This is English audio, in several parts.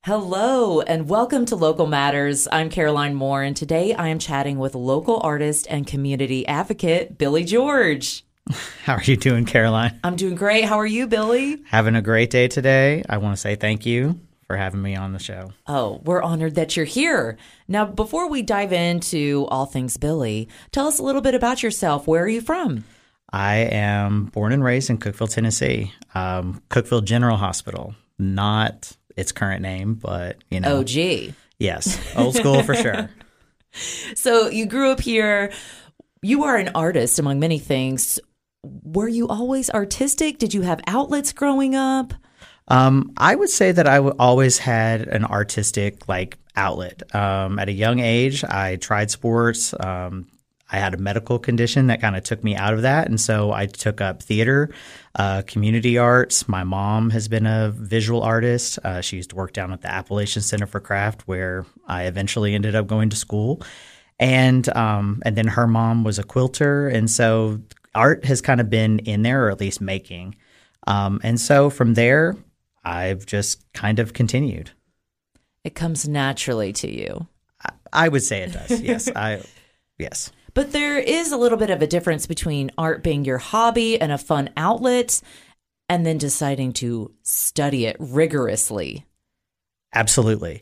Hello and welcome to Local Matters. I'm Caroline Moore, and today I am chatting with local artist and community advocate Billy George. How are you doing, Caroline? I'm doing great. How are you, Billy? Having a great day today. I want to say thank you for having me on the show. Oh, we're honored that you're here. Now, before we dive into all things Billy, tell us a little bit about yourself. Where are you from? I am born and raised in Cookeville, Tennessee. Cookeville General Hospital, not its current name, but, you know. OG. Yes, old school for sure. So you grew up here. You are an artist, among many things. Were you always artistic? Did you have outlets growing up? I would say that I always had an artistic outlet. At a young age, I tried sports. I had a medical condition that kind of took me out of that. And so I took up theater, community arts. My mom has been a visual artist. She used to work down at the Appalachian Center for Craft, where I eventually ended up going to school. And then her mom was a quilter. And so art has kind of been in there, or at least making. And so from there, I've just kind of continued. It comes naturally to you. I would say it does. Yes. Yes. But there is a little bit of a difference between art being your hobby and a fun outlet and then deciding to study it rigorously. Absolutely.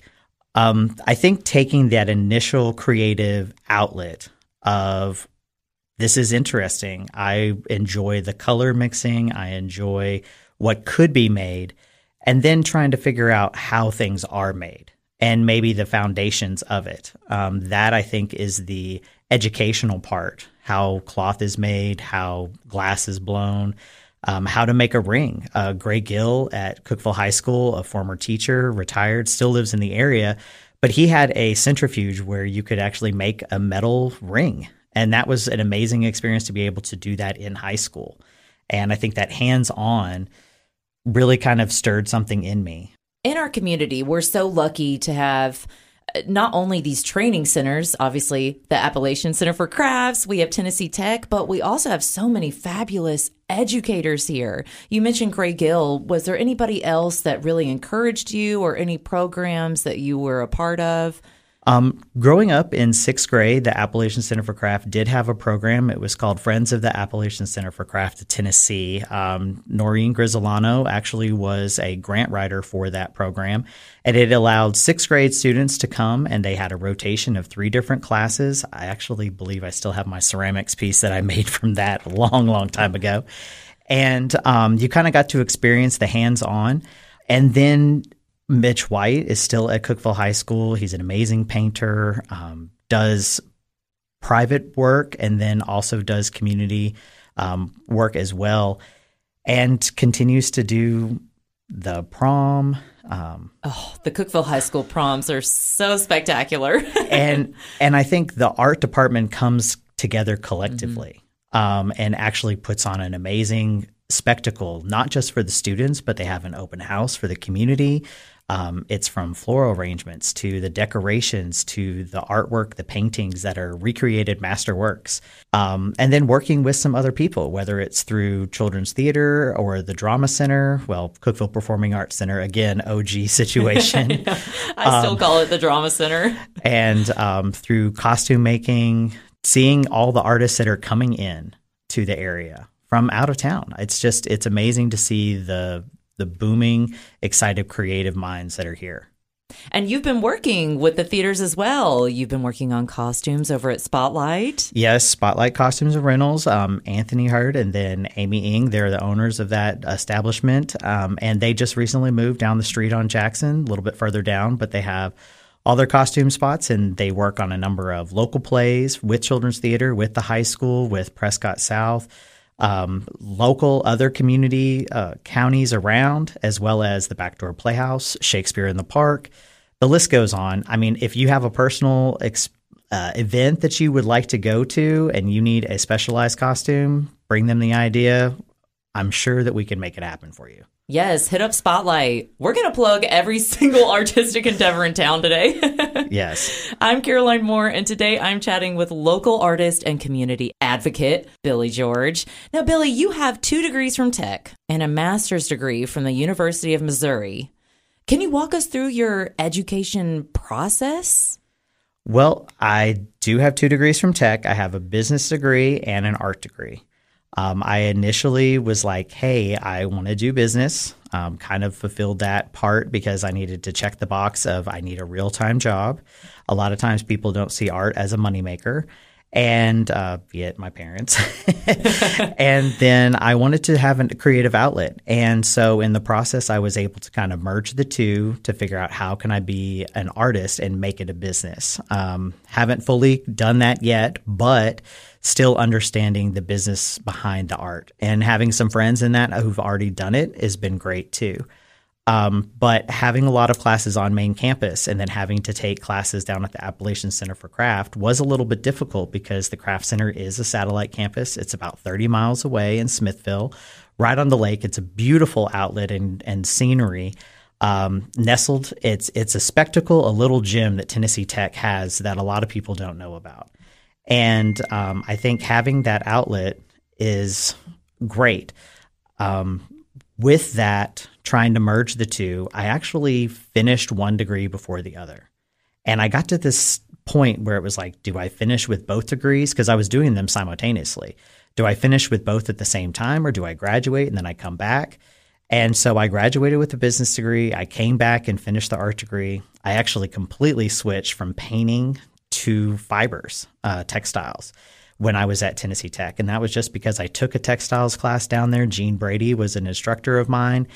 I think taking that initial creative outlet of this is interesting. I enjoy the color mixing. I enjoy what could be made, and then trying to figure out how things are made and maybe the foundations of it. That I think is the educational part, how cloth is made, how glass is blown, how to make a ring. Gray Gill at Cookeville High School, a former teacher, retired, still lives in the area, but he had a centrifuge where you could actually make a metal ring. And that was an amazing experience to be able to do that in high school. And I think that hands-on really kind of stirred something in me. In our community, we're so lucky to have not only these training centers, obviously the Appalachian Center for Crafts, we have Tennessee Tech, but we also have so many fabulous educators here. You mentioned Gray Gill. Was there anybody else that really encouraged you, or any programs that you were a part of? Growing up in sixth grade, the Appalachian Center for Craft did have a program. It was called Friends of the Appalachian Center for Craft of Tennessee. Noreen Grisolano actually was a grant writer for that program, and it allowed sixth grade students to come, and they had a rotation of 3 different classes. I actually believe I still have my ceramics piece that I made from that a long, long time ago. And you kind of got to experience the hands-on. And then Mitch White is still at Cookeville High School. He's an amazing painter, does private work, and then also does community work as well, and continues to do the prom. The Cookeville High School proms are so spectacular. and I think the art department comes together collectively and actually puts on an amazing spectacle, not just for the students, but they have an open house for the community. It's from floral arrangements to the decorations to the artwork, the paintings that are recreated masterworks, and then working with some other people, whether it's through Children's Theater or the Drama Center, Cookeville Performing Arts Center, again, OG situation. Yeah, I still call it the Drama Center. And through costume making, seeing all the artists that are coming in to the area from out of town. It's amazing to see the booming, excited, creative minds that are here. And you've been working with the theaters as well. You've been working on costumes over at Spotlight. Yes, Spotlight Costumes and Rentals. Anthony Hurd and then Amy Ng, they're the owners of that establishment. And they just recently moved down the street on Jackson, a little bit further down, but they have all their costume spots, and they work on a number of local plays with Children's Theater, with the high school, with Prescott South, local other community counties around, as well as the Backdoor Playhouse, Shakespeare in the Park. The list goes on. I mean, if you have a personal event that you would like to go to and you need a specialized costume, bring them the idea. I'm sure that we can make it happen for you. Yes, hit up Spotlight. We're going to plug every single artistic endeavor in town today. Yes. I'm Caroline Moore, and today I'm chatting with local artist and community advocate, Billy George. Now, Billy, you have 2 degrees from Tech and a master's degree from the University of Missouri. Can you walk us through your education process? Well, I do have 2 degrees from Tech. I have a business degree and an art degree. I initially was like, hey, I want to do business, kind of fulfilled that part because I needed to check the box of I need a real-time job. A lot of times people don't see art as a moneymaker, and be it my parents. And then I wanted to have a creative outlet. And so in the process, I was able to kind of merge the two to figure out how can I be an artist and make it a business. Haven't fully done that yet, but still understanding the business behind the art. And having some friends in that who've already done it has been great too. But having a lot of classes on main campus and then having to take classes down at the Appalachian Center for Craft was a little bit difficult because the Craft Center is a satellite campus. It's about 30 miles away in Smithville, right on the lake. It's a beautiful outlet and scenery. Nestled, it's a spectacle, a little gym that Tennessee Tech has that a lot of people don't know about. And I think having that outlet is great. With that, trying to merge the two, I actually finished 1 degree before the other. And I got to this point where it was like, do I finish with both degrees? Because I was doing them simultaneously. Do I finish with both at the same time, or do I graduate and then I come back? And so I graduated with a business degree. I came back and finished the art degree. I actually completely switched from painting to fibers, textiles, when I was at Tennessee Tech. And that was just because I took a textiles class down there. Gene Brady was an instructor of mine.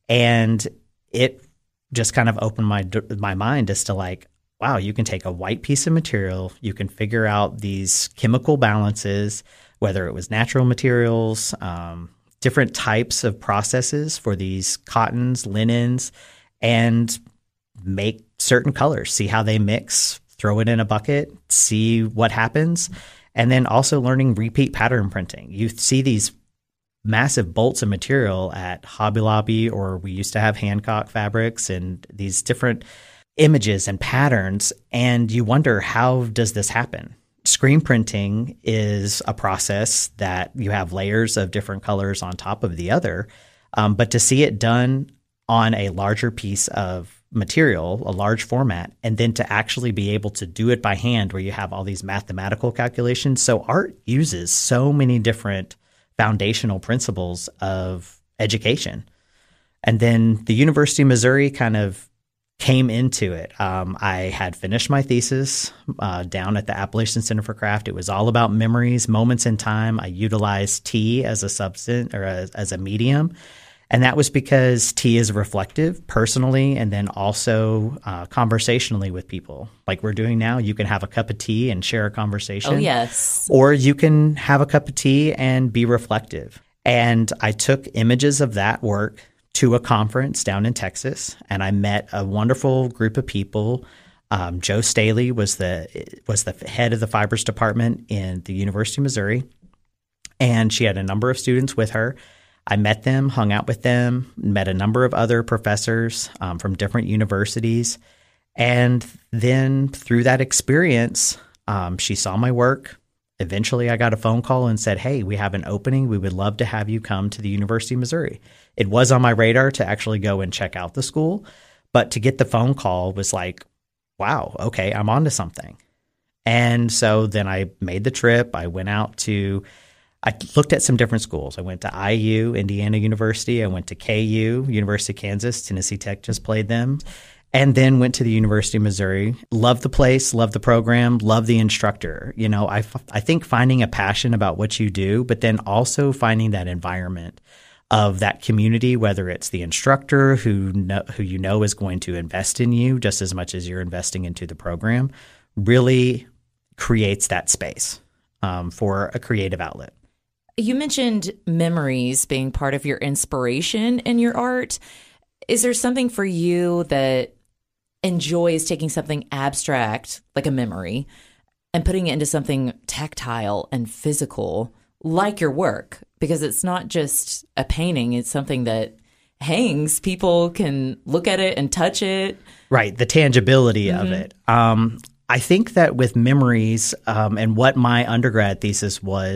And it just kind of opened my mind as to like, wow, you can take a white piece of material, you can figure out these chemical balances, whether it was natural materials, different types of processes for these cottons, linens, and make certain colors, see how they mix, throw it in a bucket, see what happens. And then also learning repeat pattern printing. You see these massive bolts of material at Hobby Lobby, or we used to have Hancock Fabrics, and these different images and patterns. And you wonder, how does this happen? Screen printing is a process that you have layers of different colors on top of the other. But to see it done on a larger piece of material, a large format, and then to actually be able to do it by hand where you have all these mathematical calculations. So art uses so many different foundational principles of education. And then the University of Missouri kind of came into it. I had finished my thesis down at the Appalachian Center for Craft. It was all about memories, moments in time. I utilized tea as a substance or as a medium. And that was because tea is reflective personally and then also conversationally with people. Like we're doing now, you can have a cup of tea and share a conversation. Oh, yes. Or you can have a cup of tea and be reflective. And I took images of that work to a conference down in Texas, and I met a wonderful group of people. Joe Staley was the head of the fibers department in the University of Missouri, and she had a number of students with her. I met them, hung out with them, met a number of other professors from different universities. And then through that experience, she saw my work. Eventually, I got a phone call and said, hey, we have an opening. We would love to have you come to the University of Missouri. It was on my radar to actually go and check out the school. But to get the phone call was like, wow, okay, I'm onto something. And so then I made the trip. I looked at some different schools. I went to IU, Indiana University. I went to KU, University of Kansas. Tennessee Tech just played them. And then went to the University of Missouri. Loved the place, loved the program, loved the instructor. You know, I think finding a passion about what you do, but then also finding that environment of that community, whether it's the instructor who you know is going to invest in you just as much as you're investing into the program, really creates that space for a creative outlet. You mentioned memories being part of your inspiration in your art. Is there something for you that enjoys taking something abstract, like a memory, and putting it into something tactile and physical, like your work? Because it's not just a painting, it's something that hangs. People can look at it and touch it. Right, the tangibility of it. I think that with memories, and what my undergrad thesis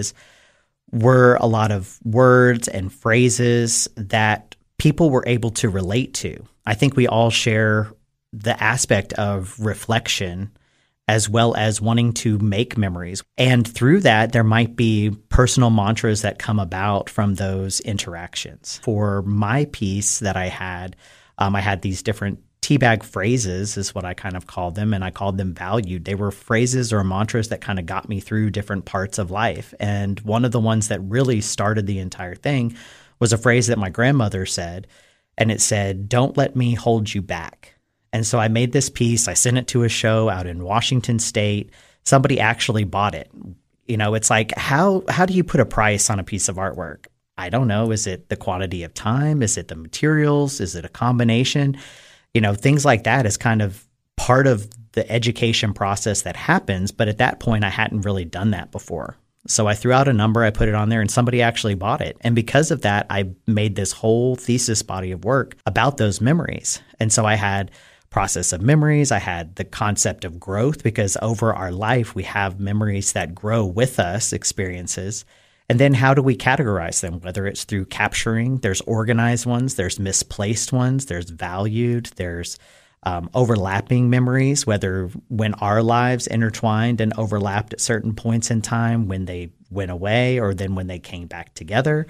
were a lot of words and phrases that people were able to relate to. I think we all share the aspect of reflection as well as wanting to make memories. And through that, there might be personal mantras that come about from those interactions. For my piece that I had these different teabag phrases is what I kind of called them, and I called them valued. They were phrases or mantras that kind of got me through different parts of life. And one of the ones that really started the entire thing was a phrase that my grandmother said, and it said, "Don't let me hold you back." And so I made this piece. I sent it to a show out in Washington State. Somebody actually bought it. You know, it's like, how do you put a price on a piece of artwork? I don't know. Is it the quantity of time? Is it the materials? Is it a combination? You know, things like that is kind of part of the education process that happens. But at that point, I hadn't really done that before. So I threw out a number, I put it on there, and somebody actually bought it. And because of that, I made this whole thesis body of work about those memories. And so I had process of memories. I had the concept of growth, because over our life, we have memories that grow with us, experiences. And then how do we categorize them? Whether it's through capturing, there's organized ones, there's misplaced ones, there's valued, there's overlapping memories, whether when our lives intertwined and overlapped at certain points in time, when they went away, or then when they came back together.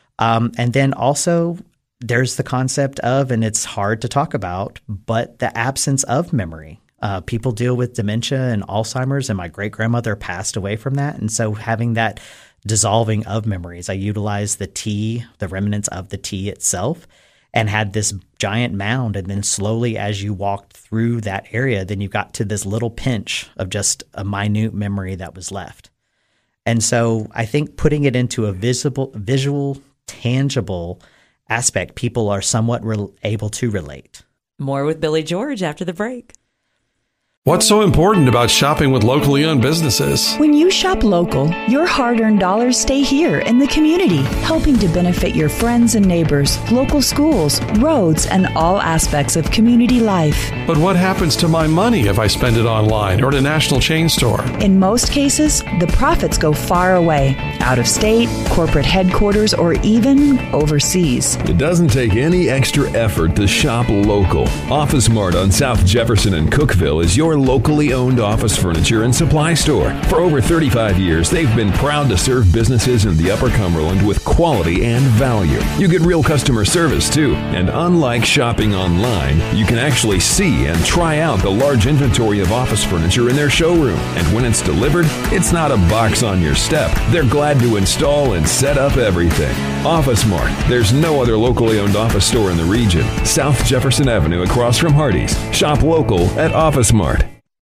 And then also there's the concept of, and it's hard to talk about, but the absence of memory. People deal with dementia and Alzheimer's, and my great-grandmother passed away from that. And so having that dissolving of memories, I utilized the tea, the remnants of the tea itself, and had this giant mound. And then slowly, as you walked through that area, then you got to this little pinch of just a minute memory that was left. And so I think putting it into a visual, tangible aspect, people are somewhat able to relate. More with Billy George after the break. What's so important about shopping with locally owned businesses? When you shop local, your hard-earned dollars stay here in the community, helping to benefit your friends and neighbors, local schools, roads, and all aspects of community life. But what happens to my money if I spend it online or at a national chain store? In most cases, the profits go far away, out of state, corporate headquarters, or even overseas. It doesn't take any extra effort to shop local. Office Mart on South Jefferson and Cookeville is your locally owned office furniture and supply store. For over 35 years, they've been proud to serve businesses in the Upper Cumberland with quality and value. You get real customer service too, and unlike shopping online, you can actually see and try out the large inventory of office furniture in their showroom. And when it's delivered, it's not a box on your step. They're glad to install and set up everything. Office Mart. There's no other locally owned office store in the region. South Jefferson Avenue across from Hardee's. Shop local at Office Mart.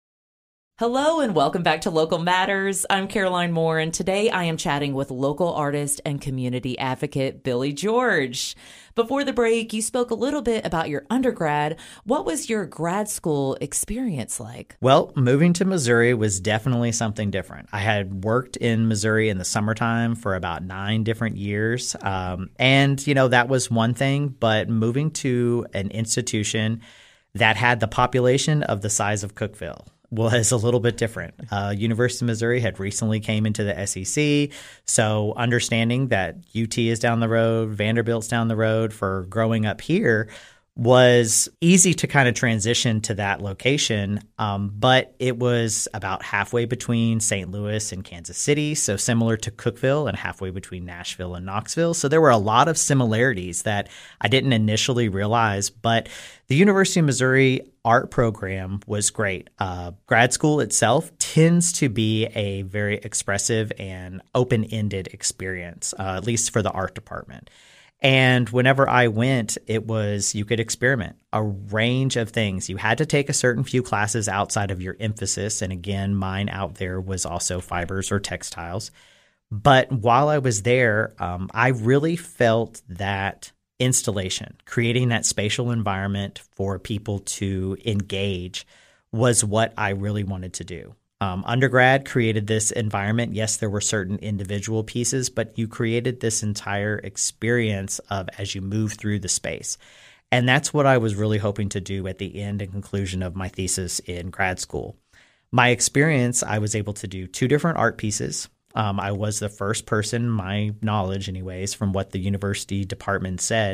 Hello and welcome back to Local Matters. I'm Caroline Moore, and today I am chatting with local artist and community advocate Billy George. Before the break, you spoke a little bit about your undergrad. What was your grad school experience like? Well, moving to Missouri was definitely something different. I had worked in Missouri in the summertime for about 9 different years. And, you know, that was one thing, but moving to an institution that had the population of the size of Cookeville was a little bit different. University of Missouri had recently came into the SEC, so understanding that UT is down the road, Vanderbilt's down the road for growing up here was easy to kind of transition to that location, but it was about halfway between St. Louis and Kansas City, so similar to Cookeville, and halfway between Nashville and Knoxville. So there were a lot of similarities that I didn't initially realize, but the University of Missouri art program was great. Grad school itself tends to be a very expressive and open-ended experience, at least for the art department. And whenever I went, it was, you could experiment a range of things. You had to take a certain few classes outside of your emphasis. And again, mine out there was also fibers or textiles. But while I was there, I really felt that installation, creating that spatial environment for people to engage was what I really wanted to do. Undergrad created this environment. Yes, there were certain individual pieces, but you created this entire experience of as you move through the space. And that's what I was really hoping to do at the end and conclusion of my thesis in grad school. My experience, I was able to do 2 different art pieces. I was the first person, my knowledge anyways, from what the university department said,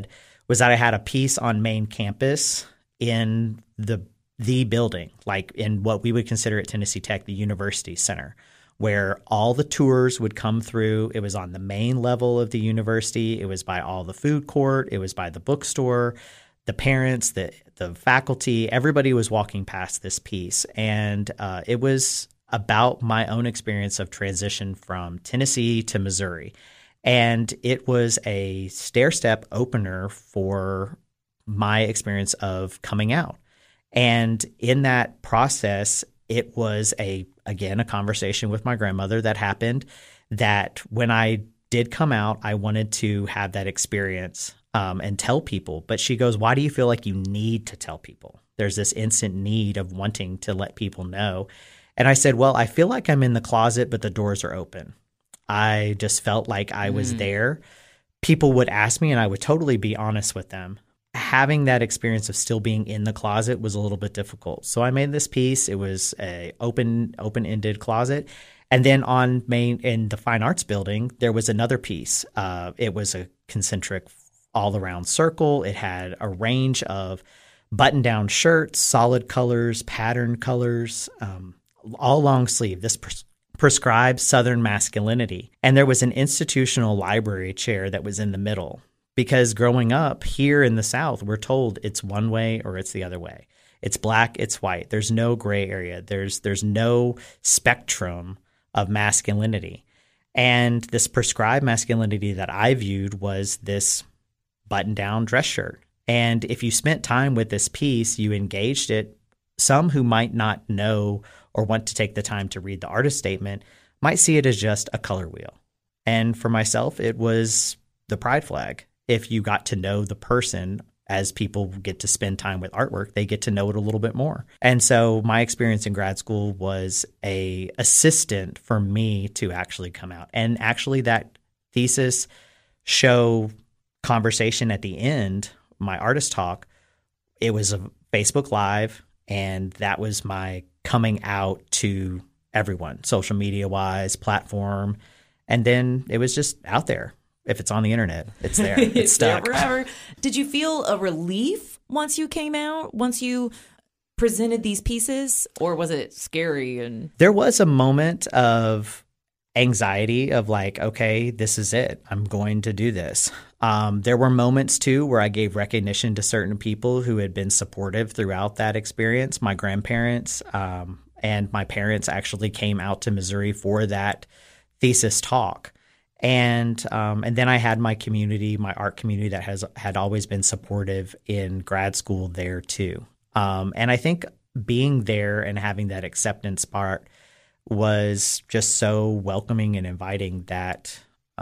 was that I had a piece on main campus in the building, like in what we would consider at Tennessee Tech, the University Center, where all the tours would come through. It was on the main level of the university. It was by all the food court. It was by the bookstore, the parents, the faculty. Everybody was walking past this piece. And it was about my own experience of transition from Tennessee to Missouri. And it was a stair-step opener for my experience of coming out. And in that process, it was again, a conversation with my grandmother that happened, that when I did come out, I wanted to have that experience and tell people. But she goes, why do you feel like you need to tell people? There's this instant need of wanting to let people know. And I said, well, I feel like I'm in the closet, but the doors are open. I just felt like I was there. People would ask me, and I would totally be honest with them. Having that experience of still being in the closet was a little bit difficult. So I made this piece. It was a open-ended closet. And then in the Fine Arts Building, there was another piece. It was a concentric all-around circle. It had a range of button-down shirts, solid colors, patterned colors, all long sleeve. This prescribed Southern masculinity. And there was an institutional library chair that was in the middle. Because growing up here in the South, we're told it's one way or it's the other way. It's black, it's white. There's no gray area. There's no spectrum of masculinity. And this prescribed masculinity that I viewed was this button-down dress shirt. And if you spent time with this piece, you engaged it. Some who might not know or want to take the time to read the artist statement might see it as just a color wheel. And for myself, it was the pride flag. If you got to know the person, as people get to spend time with artwork, they get to know it a little bit more. And so my experience in grad school was a assistant for me to actually come out. And actually that thesis show conversation at the end, my artist talk, it was a Facebook Live, and that was my coming out to everyone, social media wise, platform. And then it was just out there. If it's on the internet, it's there. It's stuck. There forever. Did you feel a relief once you came out, once you presented these pieces, or was it scary? And there was a moment of anxiety of like, okay, this is it. I'm going to do this. There were moments too where I gave recognition to certain people who had been supportive throughout that experience. My grandparents and my parents actually came out to Missouri for that thesis talk. And then I had my community, my art community that had always been supportive in grad school there too. And I think being there and having that acceptance part was just so welcoming and inviting that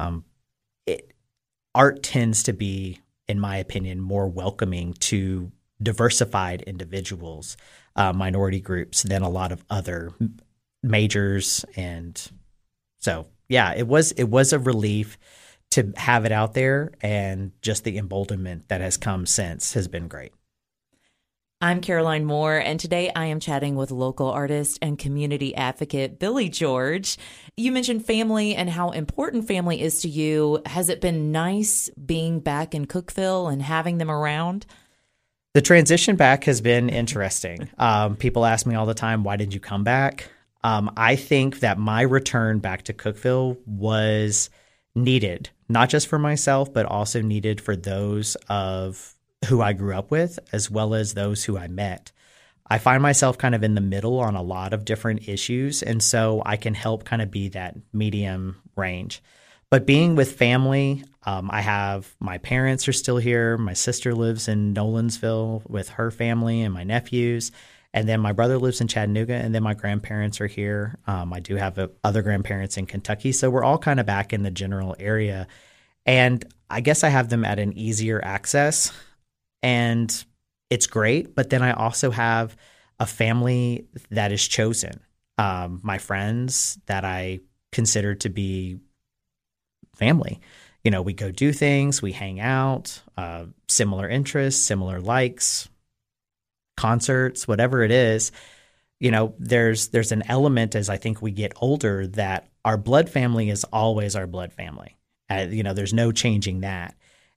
art tends to be, in my opinion, more welcoming to diversified individuals, minority groups than a lot of other majors. And so yeah, it was a relief to have it out there, and just the emboldenment that has come since has been great. I'm Caroline Moore, and today I am chatting with local artist and community advocate Billy George. You mentioned family and how important family is to you. Has it been nice being back in Cookeville and having them around? The transition back has been interesting. People ask me all the time, why did you come back? I think that my return back to Cookeville was needed, not just for myself, but also needed for those of who I grew up with, as well as those who I met. I find myself kind of in the middle on a lot of different issues, and so I can help kind of be that medium range. But being with family, I have my parents are still here. My sister lives in Nolensville with her family and my nephews. And then my brother lives in Chattanooga, and then my grandparents are here. I do have other grandparents in Kentucky. So we're all kind of back in the general area. And I guess I have them at an easier access, and it's great. But then I also have a family that is chosen, my friends that I consider to be family. You know, we go do things, we hang out, similar interests, similar likes, concerts, whatever it is. You know, there's an element as I think we get older that our blood family is always our blood family. You know, there's no changing that.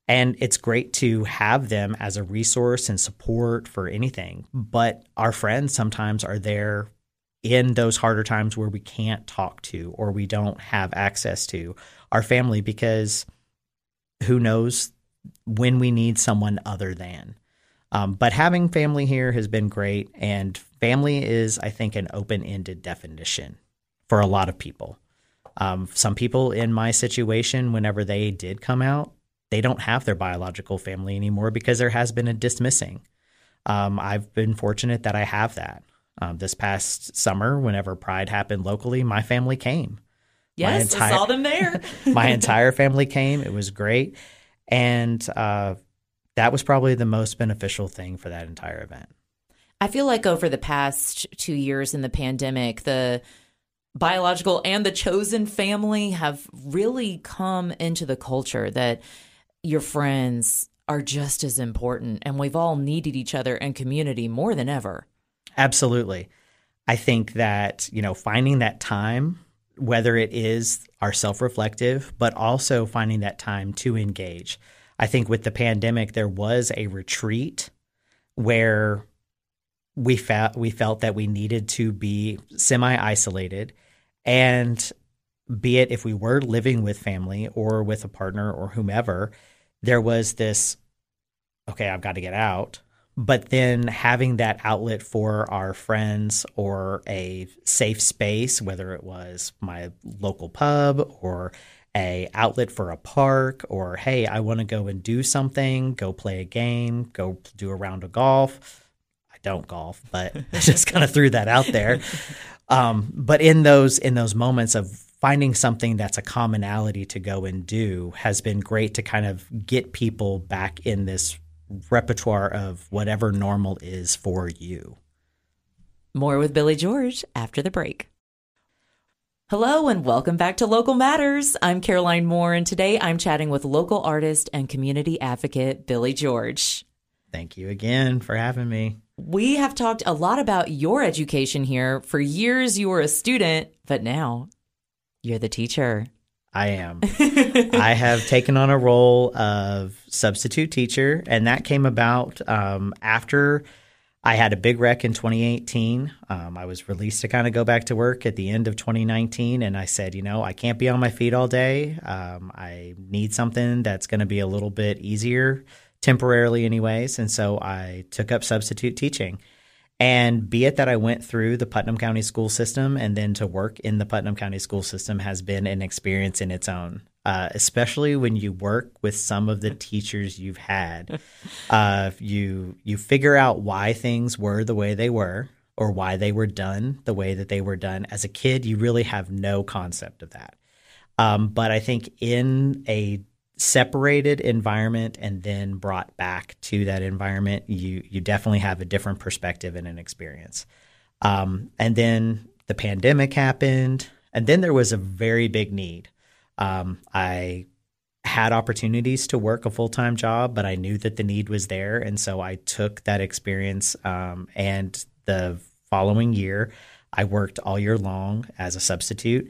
And it's great to have them as a resource and support for anything. But our friends sometimes are there in those harder times where we can't talk to or we don't have access to our family, because who knows when we need someone other than. But having family here has been great. And family is, I think, an open-ended definition for a lot of people. Some people in my situation, whenever they did come out, they don't have their biological family anymore because there has been a dismissing. I've been fortunate that I have that. This past summer, whenever Pride happened locally, my family came. Yes, I saw them there. My entire family came. It was great. And that was probably the most beneficial thing for that entire event. I feel like over the past 2 years in the pandemic, the biological and the chosen family have really come into the culture, that your friends are just as important, and we've all needed each other and community more than ever. Absolutely. I think that, finding that time, whether it is our self-reflective, but also finding that time to engage. I think with the pandemic, there was a retreat where we felt that we needed to be semi-isolated, and be it if we were living with family or with a partner or whomever, there was this, okay, I've got to get out. But then having that outlet for our friends or a safe space, whether it was my local pub or a outlet for a park, or, hey, I want to go and do something, go play a game, go do a round of golf. I don't golf, but I just kind of threw that out there. But in those moments of finding something that's a commonality to go and do has been great to kind of get people back in this repertoire of whatever normal is for you. More with Billy George after the break. Hello and welcome back to Local Matters. I'm Caroline Moore, and today I'm chatting with local artist and community advocate Billy George. Thank you again for having me. We have talked a lot about your education here. For years you were a student, but now you're the teacher. I am. I have taken on a role of substitute teacher, and that came about after I had a big wreck in 2018. I was released to kind of go back to work at the end of 2019, and I said, I can't be on my feet all day. I need something that's going to be a little bit easier, temporarily anyways, and so I took up substitute teaching. And be it that I went through the Putnam County school system and then to work in the Putnam County school system has been an experience in its own, especially when you work with some of the teachers you've had. You figure out why things were the way they were or why they were done the way that they were done. As a kid, you really have no concept of that. But I think in a separated environment and then brought back to that environment, you definitely have a different perspective and an experience. And then the pandemic happened, and then there was a very big need. I had opportunities to work a full-time job, but I knew that the need was there, and so I took that experience. And the following year, I worked all year long as a substitute.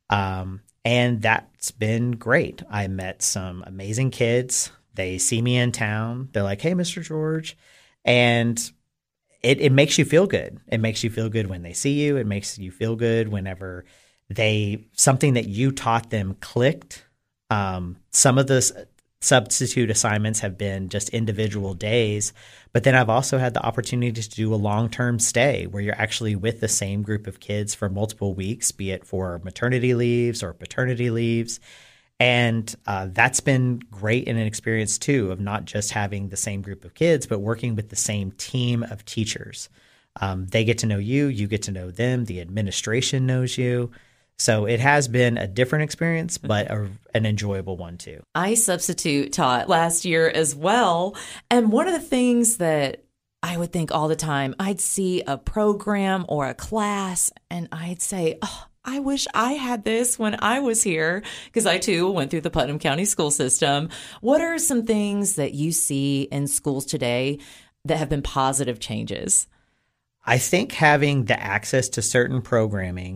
And that's been great. I met some amazing kids. They see me in town. They're like, hey, Mr. George. And it makes you feel good. It makes you feel good when they see you. It makes you feel good whenever something that you taught them clicked. Some of the substitute assignments have been just individual days, but then I've also had the opportunity to do a long-term stay where you're actually with the same group of kids for multiple weeks, be it for maternity leaves or paternity leaves. And that's been great in an experience too, of not just having the same group of kids, but working with the same team of teachers. They get to know you, you get to know them, the administration knows you. So it has been a different experience, but an enjoyable one too. I substitute taught last year as well. And one of the things that I would think all the time, I'd see a program or a class and I'd say, oh, I wish I had this when I was here, because I too went through the Putnam County school system. What are some things that you see in schools today that have been positive changes? I think having the access to certain programming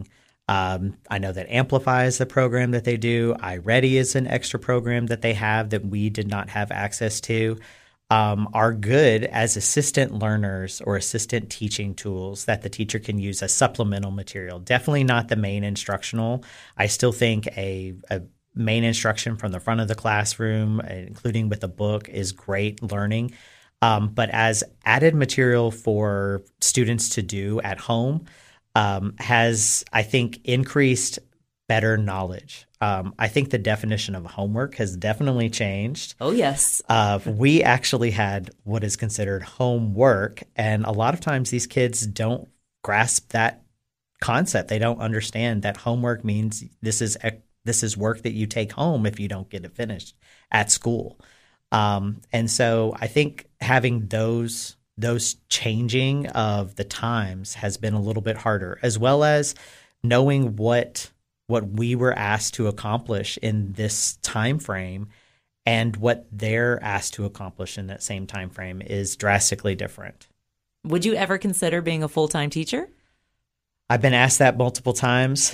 I know that Amplify is the program that they do. iReady is an extra program that they have that we did not have access to. Are good as assistant learners or assistant teaching tools that the teacher can use as supplemental material. Definitely not the main instructional. I still think a main instruction from the front of the classroom, including with a book, is great learning. But as added material for students to do at home, has, I think, increased better knowledge. I think the definition of homework has definitely changed. Oh, yes. We actually had what is considered homework, and a lot of times these kids don't grasp that concept. They don't understand that homework means this is work that you take home if you don't get it finished at school. And so I think having those changing of the times has been a little bit harder, as well as knowing what we were asked to accomplish in this time frame and what they're asked to accomplish in that same time frame is drastically different. Would you ever consider being a full-time teacher? I've been asked that multiple times.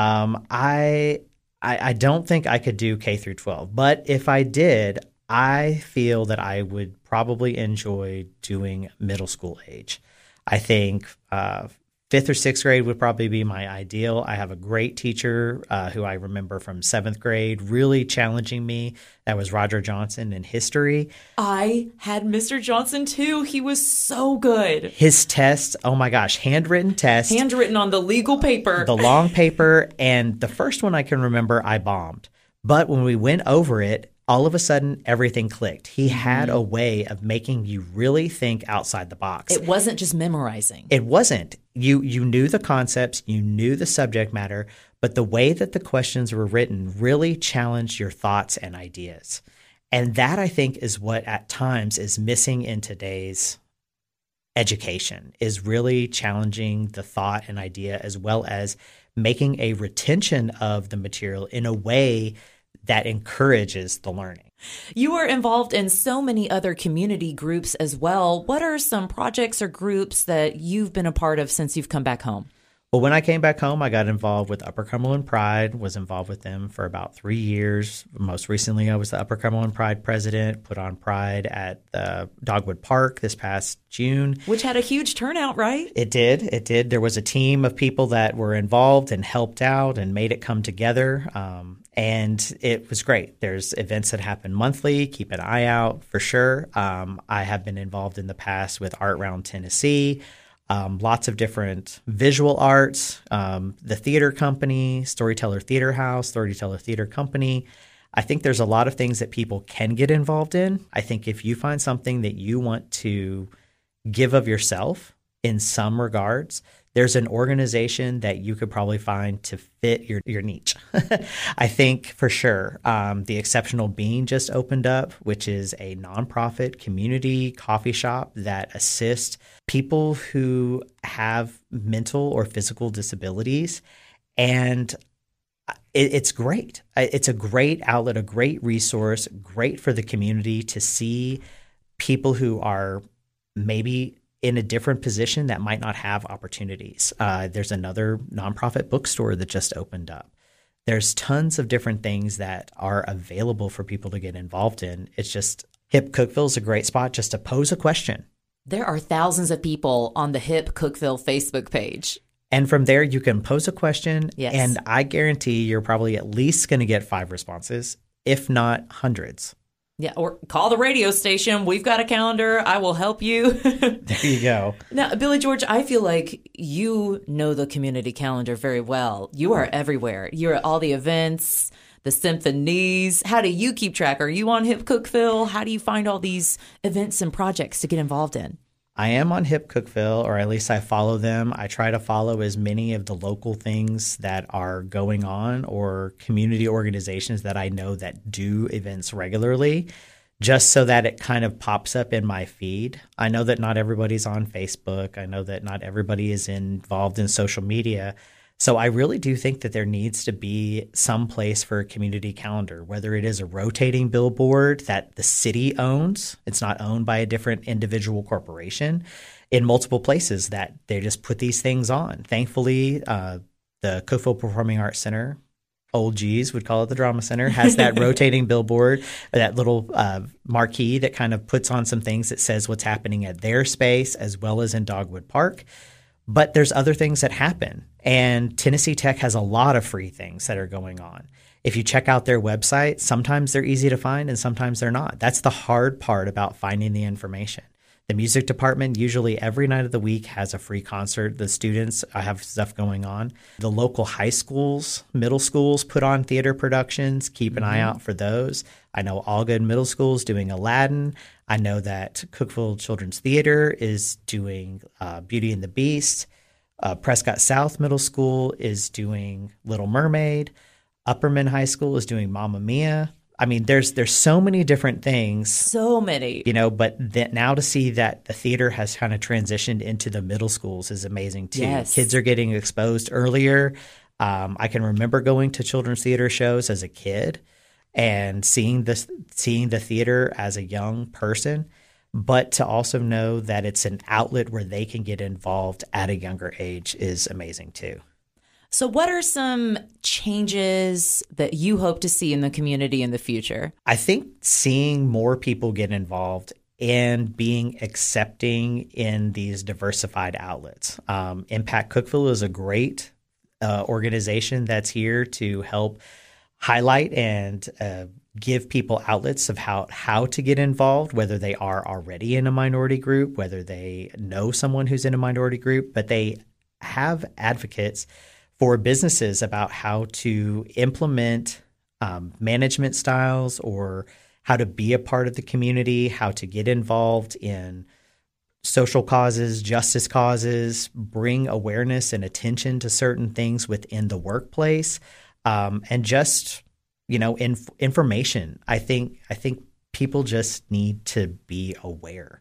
I don't think I could do K through 12, but if I did, I feel that I would probably enjoy doing middle school age. I think 5th or 6th grade would probably be my ideal. I have a great teacher who I remember from 7th grade really challenging me. That was Roger Johnson in history. I had Mr. Johnson too. He was so good. His test, oh my gosh, handwritten test. Handwritten on the legal paper. The long paper. And the first one I can remember, I bombed. But when we went over it, all of a sudden, everything clicked. He had a way of making you really think outside the box. It wasn't just memorizing. It wasn't. You knew the concepts, you knew the subject matter, but the way that the questions were written really challenged your thoughts and ideas. And that, I think, is what at times is missing in today's education, is really challenging the thought and idea, as well as making a retention of the material in a way that encourages the learning. You are involved in so many other community groups as well. What are some projects or groups that you've been a part of since you've come back home? Well, when I came back home, I got involved with Upper Cumberland Pride, was involved with them for about 3 years. Most recently, I was the Upper Cumberland Pride president, put on Pride at the Dogwood Park this past June. Which had a huge turnout, right? It did. It did. There was a team of people that were involved and helped out and made it come together. And it was great. There's events that happen monthly. Keep an eye out for sure. I have been involved in the past with Art Round Tennessee. Lots of different visual arts, the theater company, Storyteller Theater House, Storyteller Theater Company. I think there's a lot of things that people can get involved in. I think if you find something that you want to give of yourself in some regards, there's an organization that you could probably find to fit your niche. I think for sure. The Exceptional Bean just opened up, which is a nonprofit community coffee shop that assists people who have mental or physical disabilities. And it's great. It's a great outlet, a great resource, great for the community to see people who are maybe in a different position that might not have opportunities. There's another nonprofit bookstore that just opened up. There's tons of different things that are available for people to get involved in. It's just Hip Cookeville is a great spot just to pose a question. There are thousands of people on the Hip Cookeville Facebook page. And from there, you can pose a question, yes. And I guarantee you're probably at least going to get 5 responses, if not hundreds. Yeah, or call the radio station. We've got a calendar. I will help you. There you go. Now, Billy George, I feel like you know the community calendar very well. You are everywhere. You're at all the events, the symphonies. How do you keep track? Are you on Hip Cookeville? How do you find all these events and projects to get involved in? I am on Hip Cookeville, or at least I follow them. I try to follow as many of the local things that are going on or community organizations that I know that do events regularly, just so that it kind of pops up in my feed. I know that not everybody's on Facebook. I know that not everybody is involved in social media. So I really do think that there needs to be some place for a community calendar, whether it is a rotating billboard that the city owns. It's not owned by a different individual corporation in multiple places that they just put these things on. Thankfully, the Cookeville Performing Arts Center, old G's would call it the Drama Center, has that rotating billboard, or that little marquee that kind of puts on some things that says what's happening at their space as well as in Dogwood Park. But there's other things that happen. And Tennessee Tech has a lot of free things that are going on. If you check out their website, sometimes they're easy to find and sometimes they're not. That's the hard part about finding the information. The music department usually every night of the week has a free concert. The students have stuff going on. The local high schools, middle schools put on theater productions. Keep an eye out for those. I know Allgood Middle School is doing Aladdin. I know that Cookeville Children's Theater is doing Beauty and the Beast. Prescott South Middle School is doing Little Mermaid. Upperman High School is doing Mamma Mia. I mean, there's so many different things. So many. But now to see that the theater has kind of transitioned into the middle schools is amazing too. Yes. Kids are getting exposed earlier. I can remember going to children's theater shows as a kid and seeing the theater as a young person, but to also know that it's an outlet where they can get involved at a younger age is amazing too. So what are some changes that you hope to see in the community in the future? I think seeing more people get involved and being accepting in these diversified outlets. Impact Cookeville is a great organization that's here to help highlight and give people outlets of how to get involved, whether they are already in a minority group, whether they know someone who's in a minority group, but they have advocates for businesses about how to implement management styles or how to be a part of the community, how to get involved in social causes, justice causes, bring awareness and attention to certain things within the workplace, and just, information. I think people just need to be aware.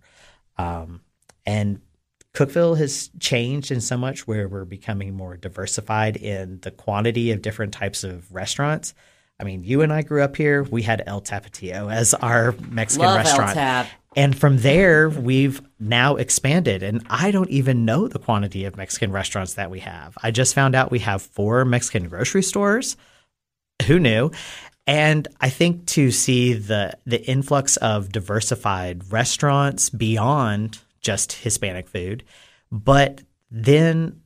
And Cookeville has changed in so much where we're becoming more diversified in the quantity of different types of restaurants. I mean, you and I grew up here. We had El Tapatio as our Mexican restaurant. El Tap. And from there, we've now expanded. And I don't even know the quantity of Mexican restaurants that we have. I just found out we have 4 Mexican grocery stores. Who knew? And I think to see the influx of diversified restaurants beyond just Hispanic food, but then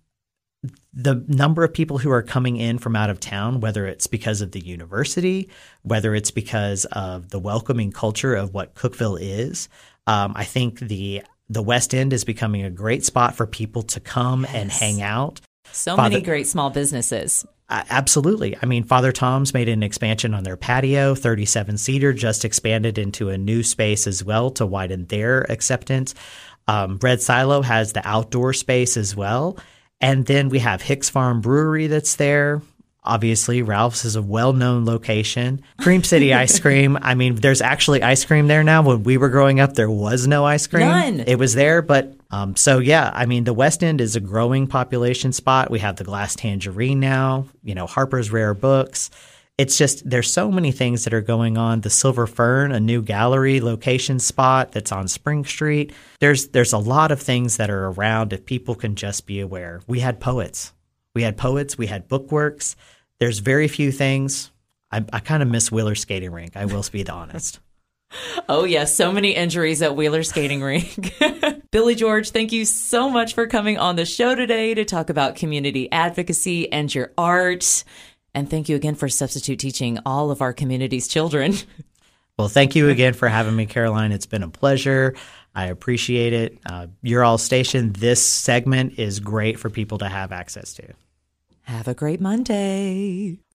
the number of people who are coming in from out of town, whether it's because of the university, whether it's because of the welcoming culture of what Cookeville is, I think the West End is becoming a great spot for people to come and hang out. So many great small businesses. Absolutely. I mean, Father Tom's made an expansion on their patio. 37-seater just expanded into a new space as well to widen their acceptance. Bread Silo has the outdoor space as well. And then we have Hicks Farm Brewery that's there. Obviously, Ralph's is a well-known location. Cream City Ice Cream. I mean, there's actually ice cream there now. When we were growing up, there was no ice cream. None. It was there, but so yeah, I mean, the West End is a growing population spot. We have the Glass Tangerine now, Harper's Rare Books. It's just there's so many things that are going on. The Silver Fern, a new gallery location spot that's on Spring Street. There's a lot of things that are around if people can just be aware. We had poets. We had bookworks. There's very few things. I kind of miss Wheeler Skating Rink. I will be honest. Oh, yes. So many injuries at Wheeler Skating Rink. Billy George, thank you so much for coming on the show today to talk about community advocacy and your art. And thank you again for substitute teaching all of our community's children. Well, thank you again for having me, Caroline. It's been a pleasure. I appreciate it. Your all station, this segment is great for people to have access to. Have a great Monday.